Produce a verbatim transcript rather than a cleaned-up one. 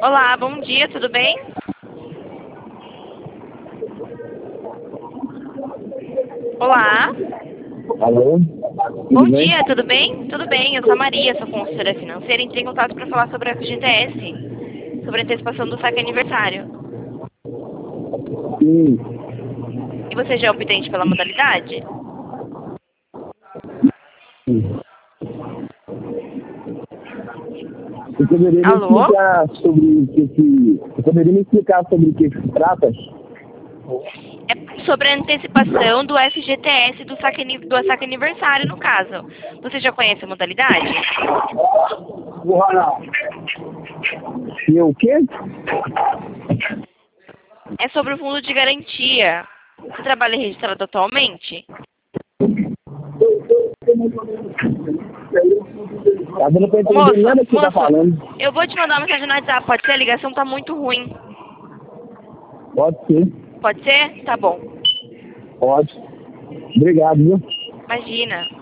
Olá, bom dia, tudo bem? Olá, Alô? bom Tudo bem? dia, tudo bem? Tudo bem, eu sou a Maria, sou consultora financeira, entrei em contato para falar sobre a F G T S, sobre a antecipação do saque aniversário. Sim. E você já é optante pela modalidade? Você poderia me Alô? explicar sobre o que se... Você poderia me explicar sobre o que se trata? É sobre a antecipação do F G T S do saque, ani- do saque aniversário, no caso. Você já conhece a modalidade? E o quê? É sobre o fundo de garantia. Você trabalha registrado atualmente? Tá dando pra entender Moço, nada que você tá moço, falando. eu vou te mandar uma mensagem no WhatsApp, pode ser? A ligação tá muito ruim. Pode ser. Pode ser? Tá bom. Pode. Obrigado, viu? Imagina.